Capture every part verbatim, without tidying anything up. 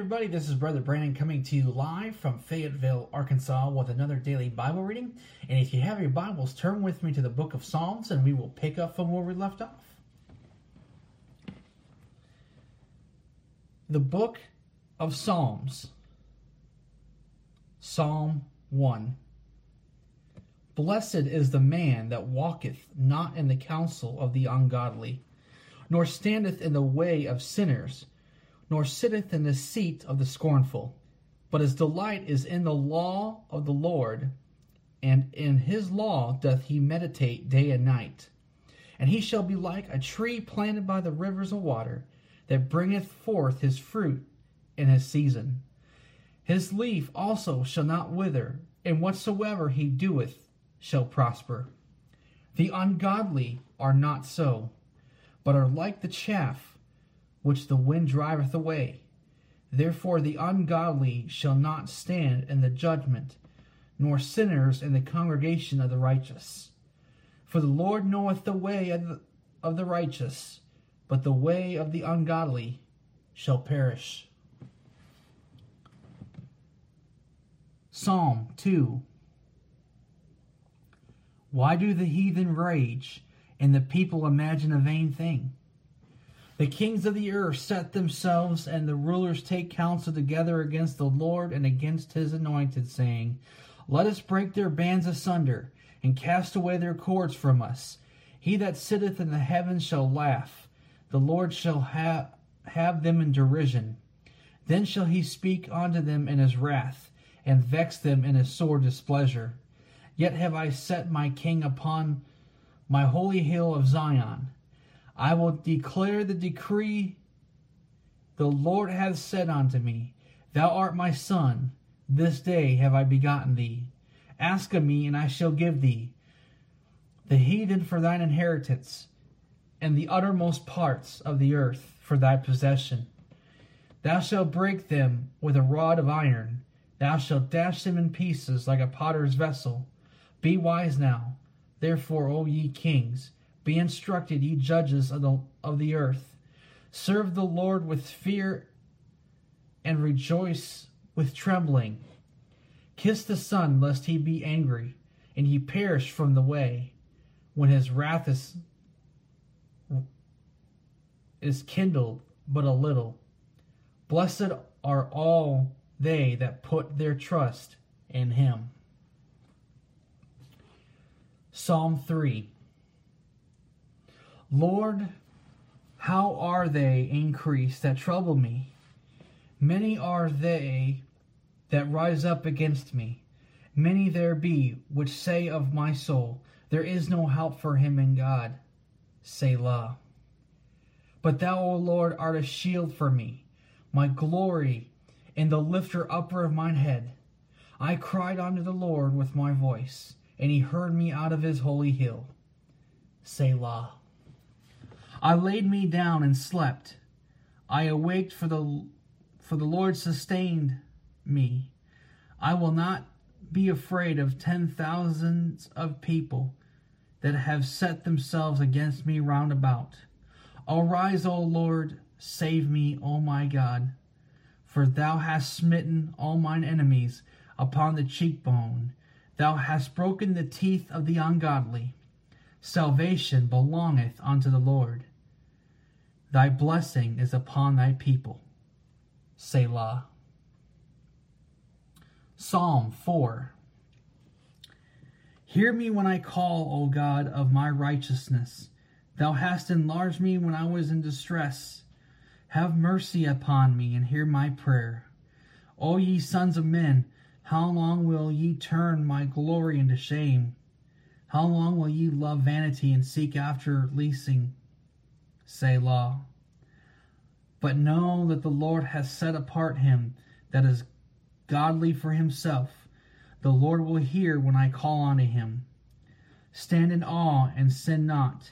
everybody, this is Brother Brandon coming to you live from Fayetteville, Arkansas with another daily Bible reading. And if you have your Bibles, turn with me to the book of Psalms and we will pick up from where we left off. The book of Psalms, Psalm one. Blessed is the man that walketh not in the counsel of the ungodly, nor standeth in the way of sinners, nor sitteth in the seat of the scornful. But his delight is in the law of the Lord, and in his law doth he meditate day and night. And he shall be like a tree planted by the rivers of water, that bringeth forth his fruit in his season. His leaf also shall not wither, and whatsoever he doeth shall prosper. The ungodly are not so, but are like the chaff which the wind driveth away. Therefore the ungodly shall not stand in the judgment, nor sinners in the congregation of the righteous. For the Lord knoweth the way of the, of the righteous, but the way of the ungodly shall perish. Psalm two. Why do the heathen rage, and the people imagine a vain thing? The kings of the earth set themselves, and the rulers take counsel together against the Lord and against his anointed, saying, Let us break their bands asunder, and cast away their cords from us. He that sitteth in the heavens shall laugh. The Lord shall ha- have them in derision. Then shall he speak unto them in his wrath, and vex them in his sore displeasure. Yet have I set my king upon my holy hill of Zion. I will declare the decree. The Lord hath said unto me, Thou art my son, this day have I begotten thee. Ask of me, and I shall give thee the heathen for thine inheritance, and the uttermost parts of the earth for thy possession. Thou shalt break them with a rod of iron, thou shalt dash them in pieces like a potter's vessel. Be wise now, therefore, O ye kings, be instructed, ye judges of the, of the earth. Serve the Lord with fear and rejoice with trembling. Kiss the Son, lest he be angry, and ye perish from the way, when his wrath is, is kindled but a little. Blessed are all they that put their trust in him. Psalm three. Lord, how are they increased that trouble me? Many are they that rise up against me. Many there be which say of my soul, There is no help for him in God. Selah. But thou, O Lord, art a shield for me, my glory, and the lifter upper of mine head. I cried unto the Lord with my voice, and he heard me out of his holy hill. Selah. I laid me down and slept. I awaked, for the for the Lord sustained me. I will not be afraid of ten thousands of people that have set themselves against me round about. Arise, O Lord, save me, O my God. For thou hast smitten all mine enemies upon the cheekbone. Thou hast broken the teeth of the ungodly. Salvation belongeth unto the Lord. Thy blessing is upon thy people. Selah. Psalm four. Hear me when I call, O God of my righteousness. Thou hast enlarged me when I was in distress. Have mercy upon me and hear my prayer. O ye sons of men, how long will ye turn my glory into shame? How long will ye love vanity and seek after leasing? Selah. But know that the Lord hath set apart him that is godly for himself. The Lord will hear when I call unto him. Stand in awe and sin not.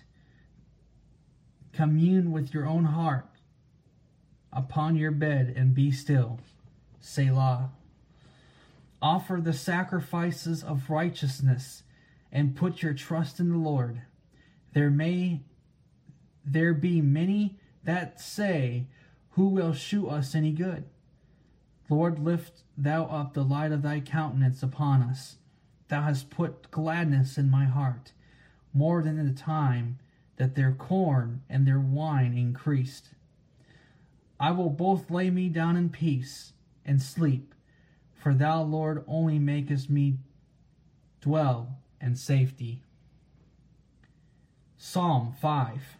Commune with your own heart upon your bed and be still. Selah. Offer the sacrifices of righteousness and put your trust in the Lord. There may there be many that say, Who will shew us any good? Lord, lift thou up the light of thy countenance upon us. Thou hast put gladness in my heart, more than in the time that their corn and their wine increased. I will both lay me down in peace and sleep, for thou, Lord, only makest me dwell in safety. Psalm five.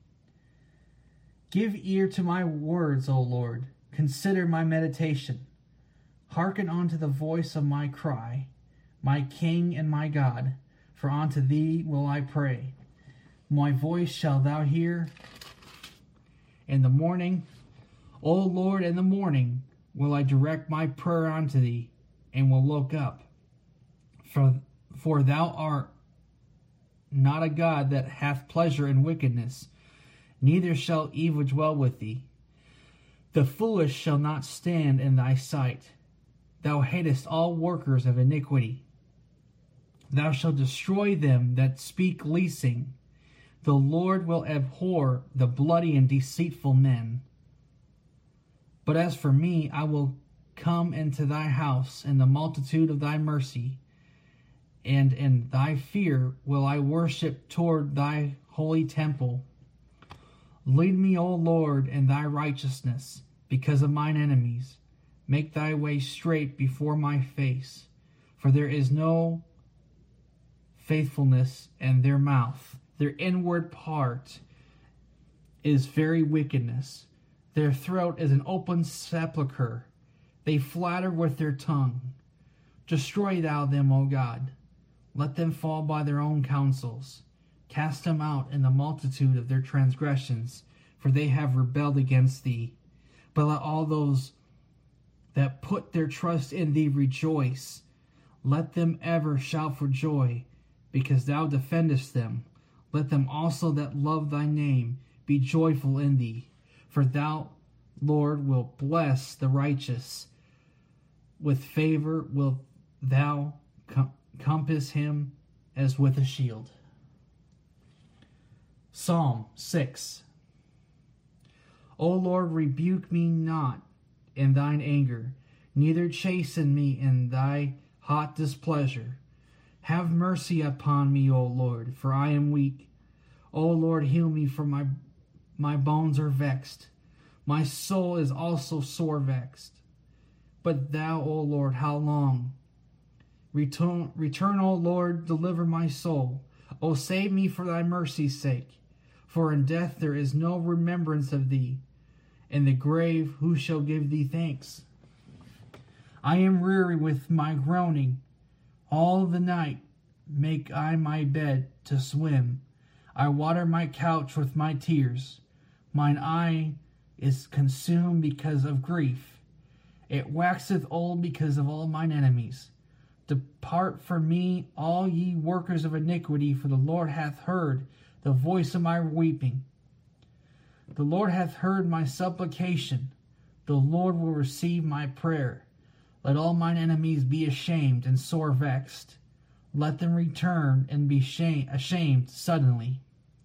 Give ear to my words, O Lord. Consider my meditation. Hearken unto the voice of my cry, my King and my God, for unto thee will I pray. My voice shalt thou hear in the morning. O Lord, in the morning will I direct my prayer unto thee, and will look up. For, for thou art not a God that hath pleasure in wickedness, neither shall evil dwell with thee. The foolish shall not stand in thy sight. Thou hatest all workers of iniquity. Thou shalt destroy them that speak leasing. The Lord will abhor the bloody and deceitful men. But as for me, I will come into thy house in the multitude of thy mercy, and in thy fear will I worship toward thy holy temple. Lead me, O Lord, in thy righteousness, because of mine enemies. Make thy way straight before my face, for there is no faithfulness in their mouth. Their inward part is very wickedness. Their throat is an open sepulchre. They flatter with their tongue. Destroy thou them, O God. Let them fall by their own counsels. Cast them out in the multitude of their transgressions, for they have rebelled against thee. But let all those that put their trust in thee rejoice. Let them ever shout for joy, because thou defendest them. Let them also that love thy name be joyful in thee. For thou, Lord, wilt bless the righteous. With favor wilt thou com- compass him as with a shield. Psalm six. O Lord, rebuke me not in thine anger, neither chasten me in thy hot displeasure. Have mercy upon me, O Lord, for I am weak. O Lord, heal me, for my, my bones are vexed. My soul is also sore vexed. But thou, O Lord, how long? Return, return, O Lord, deliver my soul. O save me for thy mercy's sake. For in death there is no remembrance of thee. In the grave who shall give thee thanks? I am weary with my groaning. All the night make I my bed to swim. I water my couch with my tears. Mine eye is consumed because of grief. It waxeth old because of all mine enemies. Depart from me, all ye workers of iniquity, for the Lord hath heard the voice of my weeping. The Lord hath heard my supplication. The Lord will receive my prayer. Let all mine enemies be ashamed and sore vexed. Let them return and be shame, ashamed suddenly.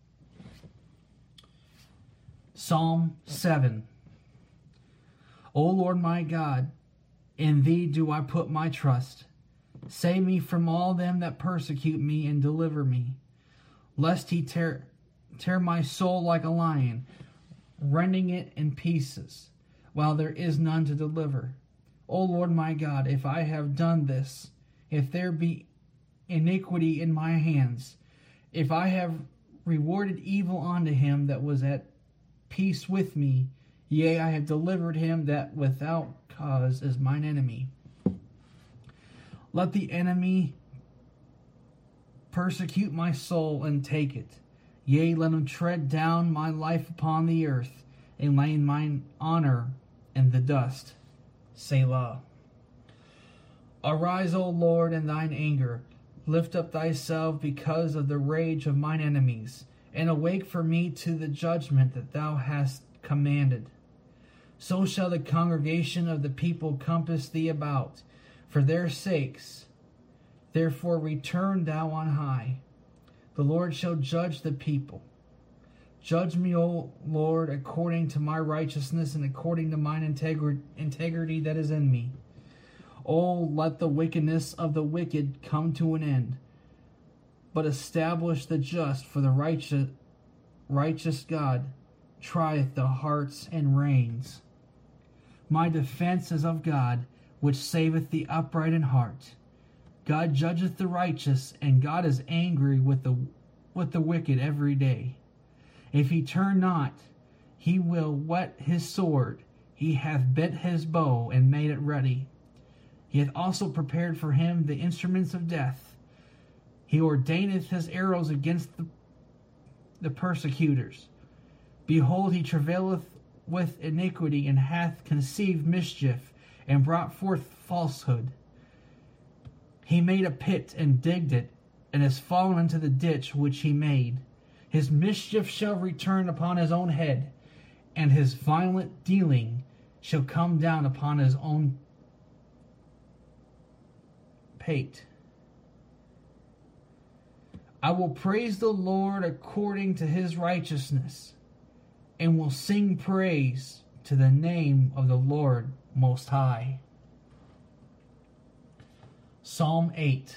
Psalm seven. O Lord my God, in thee do I put my trust. Save me from all them that persecute me, and deliver me, lest he tear, tear my soul like a lion, rending it in pieces, while there is none to deliver. O Lord my God, if I have done this, if there be iniquity in my hands, if I have rewarded evil unto him that was at peace with me, yea, I have delivered him that without cause is mine enemy. Let the enemy persecute my soul and take it. Yea, let him tread down my life upon the earth, and lay mine honor in the dust. Selah. Arise, O Lord, in thine anger. Lift up thyself because of the rage of mine enemies, and awake for me to the judgment that thou hast commanded. So shall the congregation of the people compass thee about, for their sakes. Therefore return thou on high. The Lord shall judge the people. Judge me, O Lord, according to my righteousness and according to mine integri- integrity that is in me. O let the wickedness of the wicked come to an end, but establish the just, for the righteous, righteous God trieth the hearts and reins. My defense is of God, which saveth the upright in heart. God judgeth the righteous, and God is angry with the with the wicked every day. If he turn not, he will whet his sword. He hath bent his bow and made it ready. He hath also prepared for him the instruments of death. He ordaineth his arrows against the, the persecutors. Behold, he travaileth with iniquity, and hath conceived mischief, and brought forth falsehood. He made a pit, and digged it, and is fallen into the ditch which he made. His mischief shall return upon his own head, and his violent dealing shall come down upon his own pate. I will praise the Lord according to his righteousness, and will sing praise to the name of the Lord Most High. Psalm eight.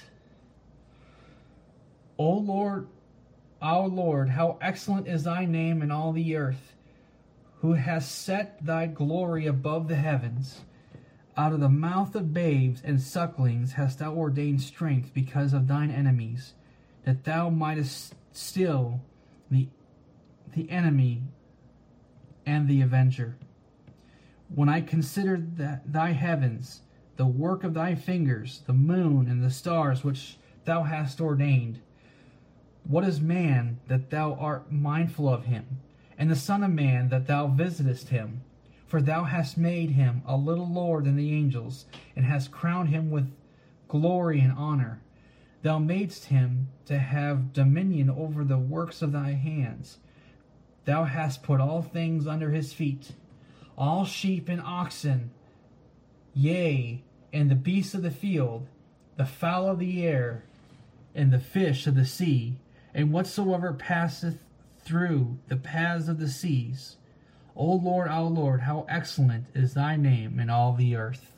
O Lord, our Lord, how excellent is thy name in all the earth, who hast set thy glory above the heavens. Out of the mouth of babes and sucklings hast thou ordained strength because of thine enemies, that thou mightest still the, the enemy and the avenger. When I consider that thy heavens, the work of thy fingers, the moon and the stars which thou hast ordained, what is man that thou art mindful of him, and the son of man that thou visitest him? For thou hast made him a little lower than the angels, and hast crowned him with glory and honor. Thou madest him to have dominion over the works of thy hands. Thou hast put all things under his feet, all sheep and oxen, yea, and the beasts of the field, the fowl of the air, and the fish of the sea, and whatsoever passeth through the paths of the seas. O Lord, our Lord, how excellent is thy name in all the earth.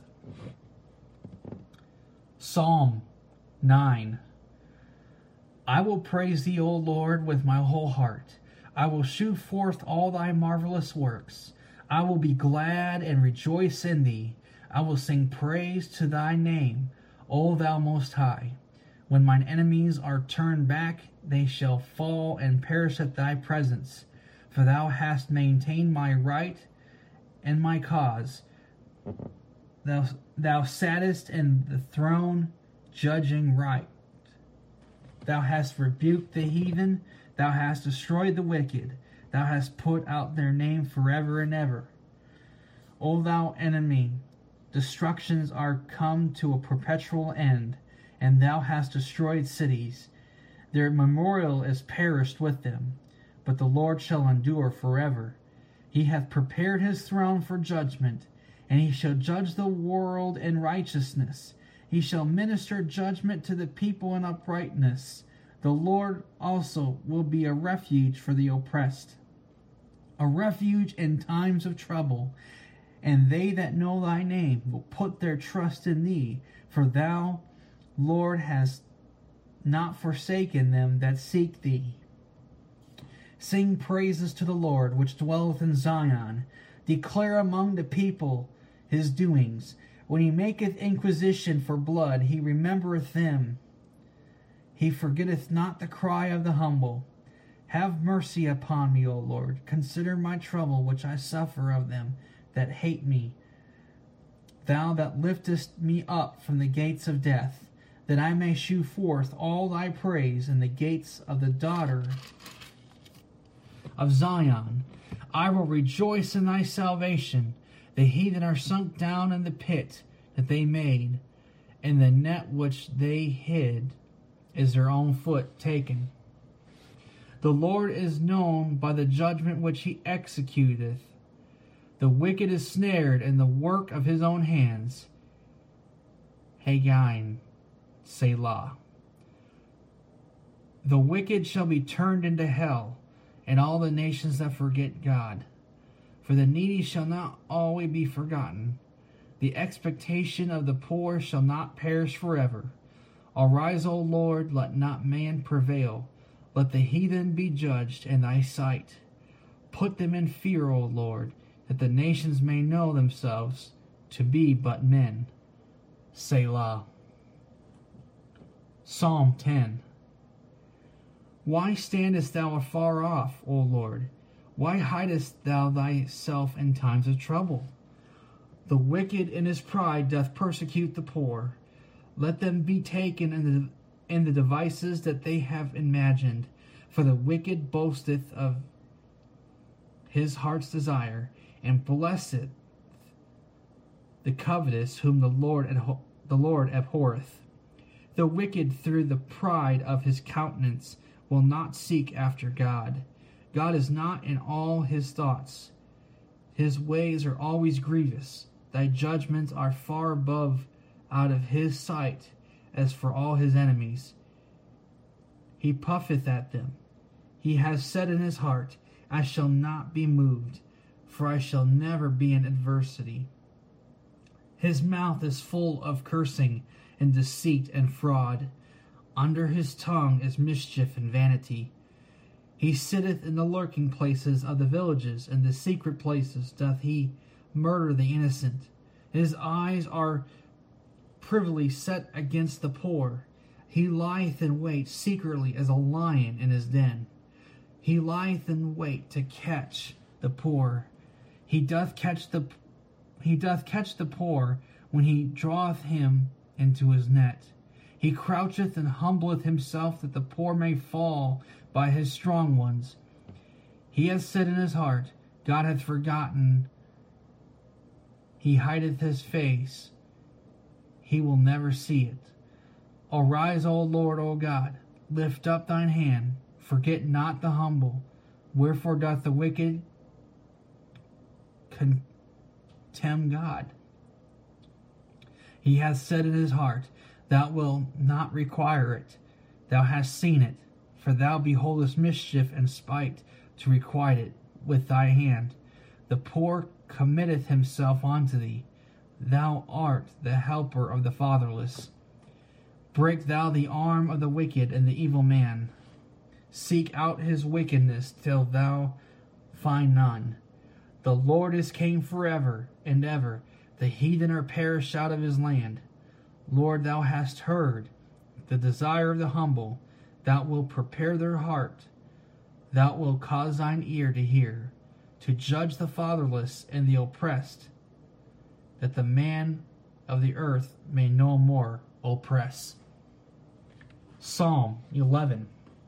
Psalm nine. I will praise thee, O Lord, with my whole heart. I will shew forth all thy marvelous works. I will be glad and rejoice in thee. I will sing praise to thy name, O thou Most High. When mine enemies are turned back, they shall fall and perish at thy presence. For thou hast maintained my right and my cause. Thou, thou sattest in the throne, judging right. Thou hast rebuked the heathen. Thou hast destroyed the wicked. Thou hast put out their name forever and ever. O thou enemy, destructions are come to a perpetual end, and thou hast destroyed cities. Their memorial is perished with them, but the Lord shall endure forever. He hath prepared his throne for judgment, and he shall judge the world in righteousness. He shall minister judgment to the people in uprightness. The Lord also will be a refuge for the oppressed, a refuge in times of trouble. And they that know thy name will put their trust in thee, for thou, Lord, hast not forsaken them that seek thee. Sing praises to the Lord, which dwelleth in Zion. Declare among the people his doings. When he maketh inquisition for blood, he remembereth them. He forgetteth not the cry of the humble. Have mercy upon me, O Lord. Consider my trouble which I suffer of them that hate me. Thou that liftest me up from the gates of death, that I may shew forth all thy praise in the gates of the daughter of Zion. I will rejoice in thy salvation. The heathen are sunk down in the pit that they made, and the net which they hid is their own foot taken. The Lord is known by the judgment which he executeth. The wicked is snared in the work of his own hands. Haggai, Selah. The wicked shall be turned into hell, and all the nations that forget God. For the needy shall not always be forgotten. The expectation of the poor shall not perish forever. Arise, O Lord, let not man prevail. Let the heathen be judged in thy sight. Put them in fear, O Lord, that the nations may know themselves to be but men. Selah. Psalm ten. Why standest thou afar off, O Lord? Why hidest thou thyself in times of trouble? The wicked in his pride doth persecute the poor. Let them be taken in the, in the devices that they have imagined. For the wicked boasteth of his heart's desire, and blesseth the covetous whom the Lord abho- the Lord abhorreth. The wicked through the pride of his countenance will not seek after God. God is not in all his thoughts. His ways are always grievous. Thy judgments are far above out of his sight. As for all his enemies, he puffeth at them. He has said in his heart, I shall not be moved, for I shall never be in adversity. His mouth is full of cursing and deceit and fraud. Under his tongue is mischief and vanity. He sitteth in the lurking places of the villages, and the secret places doth he murder the innocent. His eyes are privily set against the poor. He lieth in wait secretly as a lion in his den. He lieth in wait to catch the poor. He doth catch the he doth catch the poor when he draweth him into his net. He croucheth and humbleth himself that the poor may fall by his strong ones. He hath said in his heart, God hath forgotten. He hideth his face. He will never see it. Arise, O Lord, O God. Lift up thine hand. Forget not the humble. Wherefore doth the wicked contemn God? He hath said in his heart, Thou wilt not require it. Thou hast seen it. For thou beholdest mischief and spite to requite it with thy hand. The poor committeth himself unto thee. Thou art the helper of the fatherless. Break thou the arm of the wicked and the evil man. Seek out his wickedness till thou find none. The Lord is king forever and ever. The heathen are perished out of his land. Lord, thou hast heard the desire of the humble. Thou wilt prepare their heart. Thou wilt cause thine ear to hear, to judge the fatherless and the oppressed, that the man of the earth may no more oppress. Psalm eleven.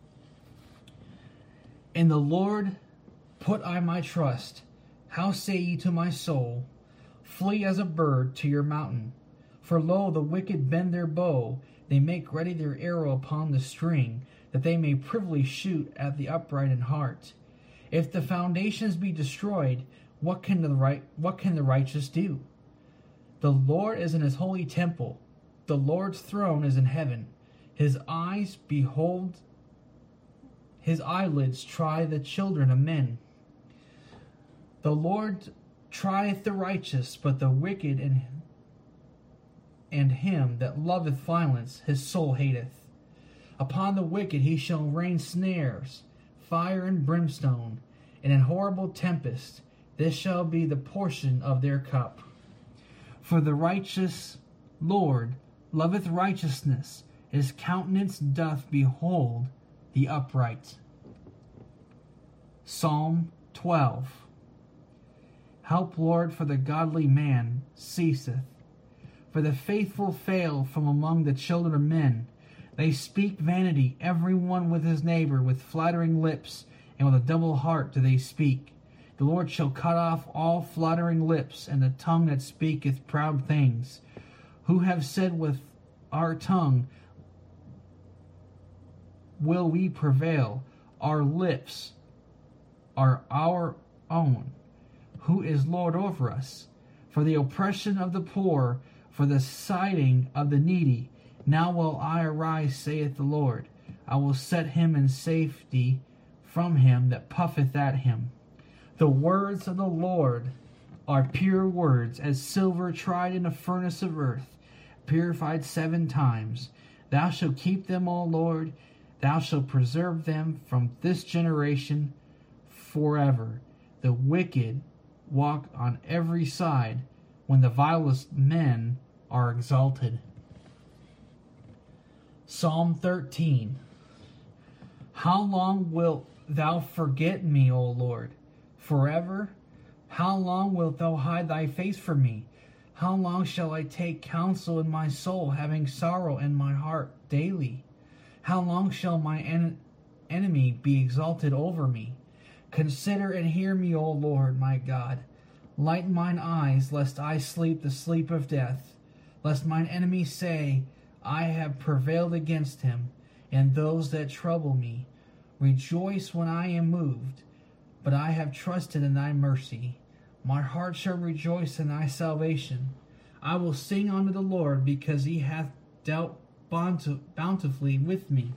In the Lord put I my trust. How say ye to my soul, Flee as a bird to your mountain? For lo, the wicked bend their bow, they make ready their arrow upon the string, that they may privily shoot at the upright in heart. If the foundations be destroyed, what can the right what can the righteous do? The Lord is in his holy temple. The Lord's throne is in heaven. His eyes behold, his eyelids try the children of men. The Lord trieth the righteous, but the wicked and, and him that loveth violence his soul hateth. Upon the wicked he shall rain snares, fire and brimstone, and an horrible tempest. This shall be the portion of their cup. For the righteous Lord loveth righteousness. His countenance doth behold the upright. Psalm twelve. Help, Lord, for the godly man ceaseth. For the faithful fail from among the children of men. They speak vanity, every one with his neighbor, with flattering lips, and with a double heart do they speak. The Lord shall cut off all flattering lips, and the tongue that speaketh proud things. Who have said with our tongue, will we prevail? Our lips are our own. Who is Lord over us? For the oppression of the poor, for the siding of the needy. Now will I arise, saith the Lord. I will set him in safety from him that puffeth at him. The words of the Lord are pure words, as silver tried in a furnace of earth, purified seven times. Thou shalt keep them, O Lord. Thou shalt preserve them from this generation forever. The wicked walk on every side, when the vilest men are exalted. Psalm thirteen. How long wilt thou forget me, O Lord? Forever? How long wilt thou hide thy face from me? How long shall I take counsel in my soul, having sorrow in my heart daily? How long shall my en- enemy be exalted over me? Consider and hear me, O Lord, my God. Lighten mine eyes, lest I sleep the sleep of death, lest mine enemy say, I have prevailed against him, and those that trouble me. Rejoice when I am moved, but I have trusted in thy mercy. My heart shall rejoice in thy salvation. I will sing unto the Lord, because he hath dealt bountifully with me.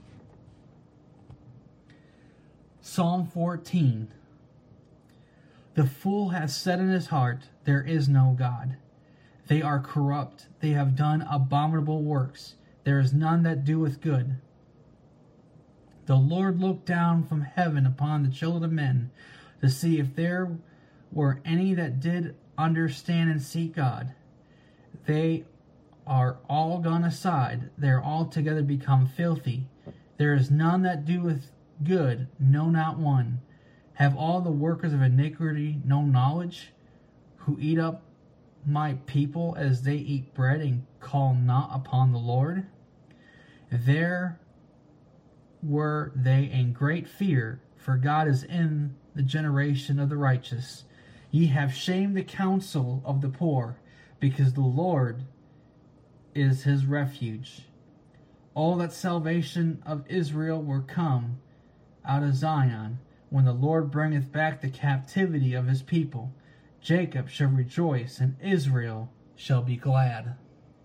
Psalm fourteen. The fool hath said in his heart, there is no God. They are corrupt, they have done abominable works. There is none that doeth good. The Lord looked down from heaven upon the children of men, to see if there were any that did understand and seek God. They are all gone aside, they are altogether become filthy. There is none that doeth good, no, not one. Have all the workers of iniquity no knowledge, who eat up my people as they eat bread, and call not upon the Lord? There were they in great fear, for God is in the generation of the righteous. Ye have shamed the counsel of the poor, because the Lord is his refuge. All that salvation of Israel were come out of Zion, when the Lord bringeth back the captivity of his people. Jacob shall rejoice, and Israel shall be glad.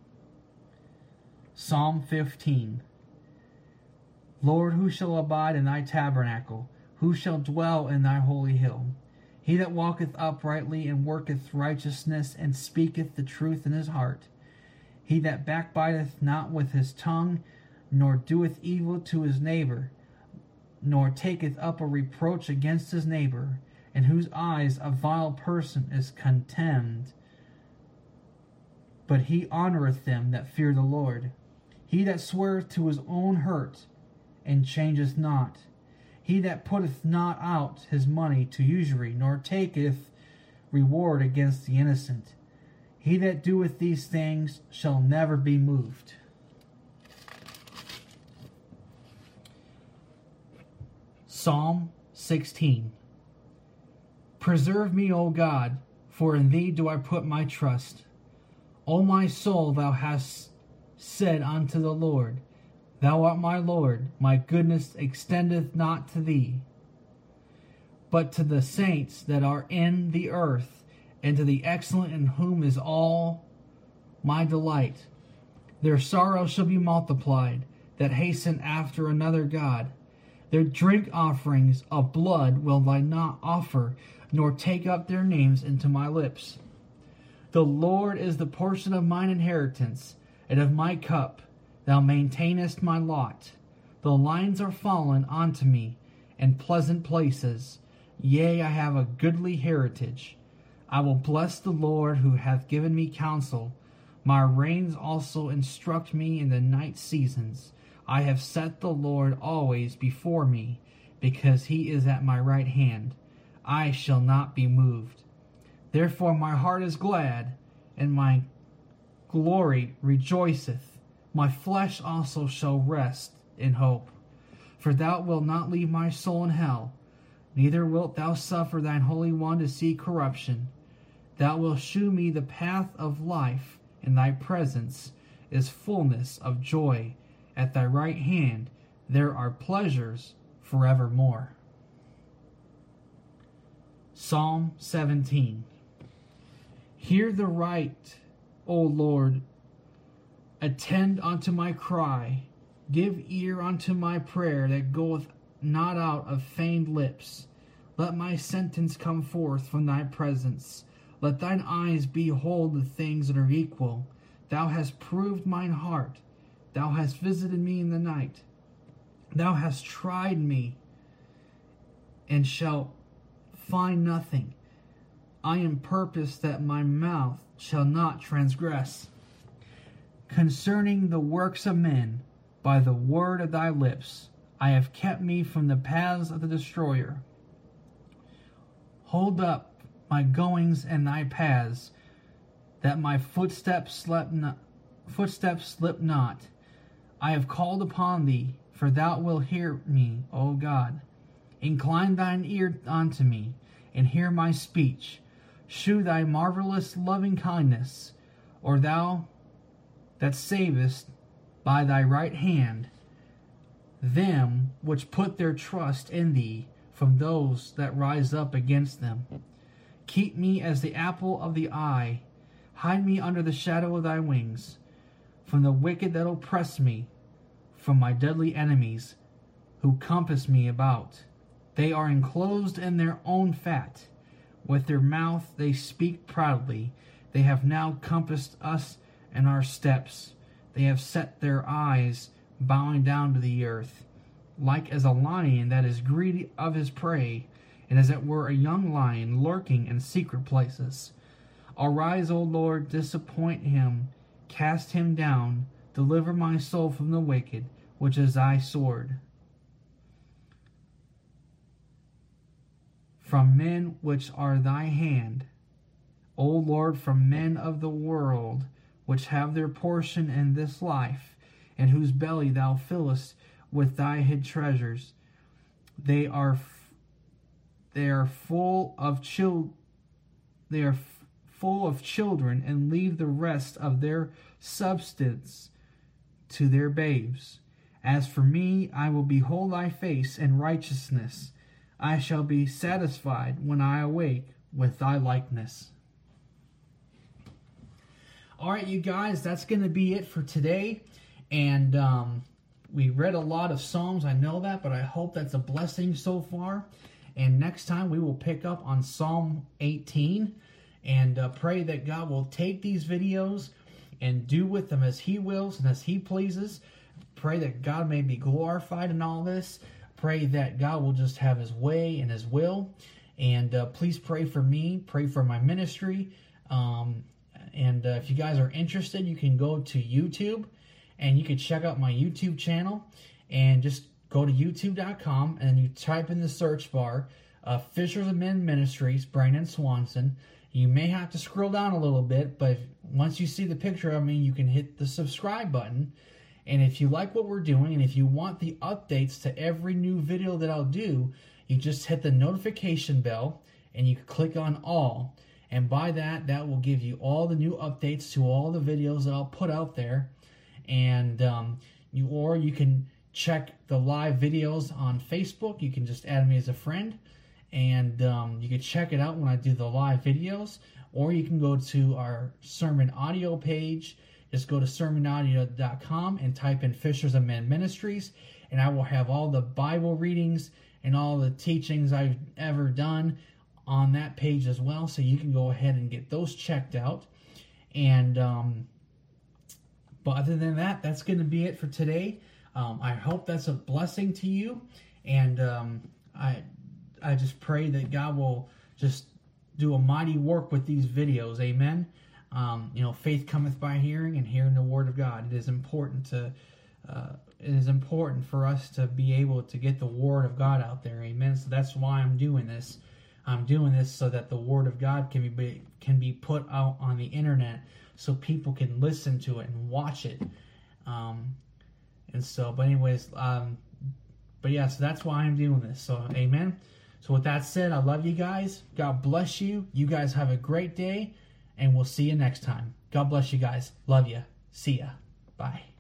Psalm fifteen. Lord, who shall abide in thy tabernacle? Who shall dwell in thy holy hill? He that walketh uprightly, and worketh righteousness, and speaketh the truth in his heart. He that backbiteth not with his tongue, nor doeth evil to his neighbor, nor taketh up a reproach against his neighbor, in whose eyes a vile person is contemned. But he honoureth them that fear the Lord. He that sweareth to his own hurt, and changeth not. He that putteth not out his money to usury, nor taketh reward against the innocent. He that doeth these things shall never be moved. Psalm sixteen. Preserve me, O God, for in thee do I put my trust. O my soul, thou hast said unto the Lord, Thou art my Lord, my goodness extendeth not to thee, but to the saints that are in the earth, and to the excellent in whom is all my delight. Their sorrow shall be multiplied, that hasten after another God. Their drink offerings of blood will I not offer, nor take up their names into my lips. The Lord is the portion of mine inheritance, and of my cup. Thou maintainest my lot. The lines are fallen unto me in pleasant places. Yea, I have a goodly heritage. I will bless the Lord who hath given me counsel. My reins also instruct me in the night seasons. I have set the Lord always before me, because he is at my right hand. I shall not be moved. Therefore my heart is glad, and my glory rejoiceth. My flesh also shall rest in hope. For thou wilt not leave my soul in hell, neither wilt thou suffer thine Holy One to see corruption. Thou wilt shew me the path of life. In thy presence is fullness of joy. At thy right hand there are pleasures forevermore. Psalm seventeen. Hear the right, O Lord. Attend unto my cry. Give ear unto my prayer that goeth not out of feigned lips. Let my sentence come forth from thy presence. Let thine eyes behold the things that are equal. Thou hast proved mine heart. Thou hast visited me in the night. Thou hast tried me, and shalt find nothing. I am purposed that my mouth shall not transgress. Concerning the works of men, by the word of thy lips, I have kept me from the paths of the destroyer. Hold up my goings and thy paths, that my footsteps slip not, footsteps slip not. I have called upon thee, for thou wilt hear me, O God. Incline thine ear unto me, and hear my speech. Shew thy marvelous loving kindness, or thou that savest by thy right hand them which put their trust in thee from those that rise up against them. Keep me as the apple of the eye. Hide me under the shadow of thy wings, from the wicked that oppress me, from my deadly enemies who compass me about. They are enclosed in their own fat. With their mouth they speak proudly. They have now compassed us and our steps. They have set their eyes bowing down to the earth, like as a lion that is greedy of his prey, and as it were a young lion lurking in secret places. Arise, O Lord, disappoint him, cast him down, deliver my soul from the wicked, which is thy sword. From men which are thy hand, O Lord, from men of the world, which have their portion in this life, and whose belly thou fillest with thy hid treasures. They are f- they are full of chil- they are f- full of children, and leave the rest of their substance to their babes. As for me, I will behold thy face in righteousness. I shall be satisfied when I awake with thy likeness. All right, you guys, that's going to be it for today. And um, we read a lot of Psalms, I know that, but I hope that's a blessing so far. And next time we will pick up on Psalm eighteen, and uh, pray that God will take these videos and do with them as He wills and as He pleases. Pray that God may be glorified in all this. Pray that God will just have His way and His will. And uh, please pray for me. Pray for my ministry. Um, and uh, if you guys are interested, you can go to YouTube and you can check out my YouTube channel. And just go to youtube dot com and you type in the search bar, uh, Fishers of Men Ministries, Brandon Swanson. You may have to scroll down a little bit, but if, once you see the picture of me, you can hit the subscribe button. And if you like what we're doing, and if you want the updates to every new video that I'll do, you just hit the notification bell, and you click on all. And by that, that will give you all the new updates to all the videos that I'll put out there. And um, you, or you can check the live videos on Facebook. You can just add me as a friend. And um, you can check it out when I do the live videos, or you can go to our sermon audio page. Just go to sermon audio dot com and type in Fishers of Men Ministries, and I will have all the Bible readings and all the teachings I've ever done on that page as well, so you can go ahead and get those checked out. And um, but other than that, that's going to be it for today. Um, I hope that's a blessing to you, and um, I. I just pray that God will just do a mighty work with these videos. Amen. Um, you know, faith cometh by hearing, and hearing the word of God. It is important to, uh, it is important for us to be able to get the word of God out there. Amen. So that's why I'm doing this. I'm doing this so that the word of God can be can be put out on the internet, so people can listen to it and watch it. Um, and so, but anyways, um, but yeah, so that's why I'm doing this. So, amen. So with that said, I love you guys. God bless you. You guys have a great day, and we'll see you next time. God bless you guys. Love you. See ya. Bye.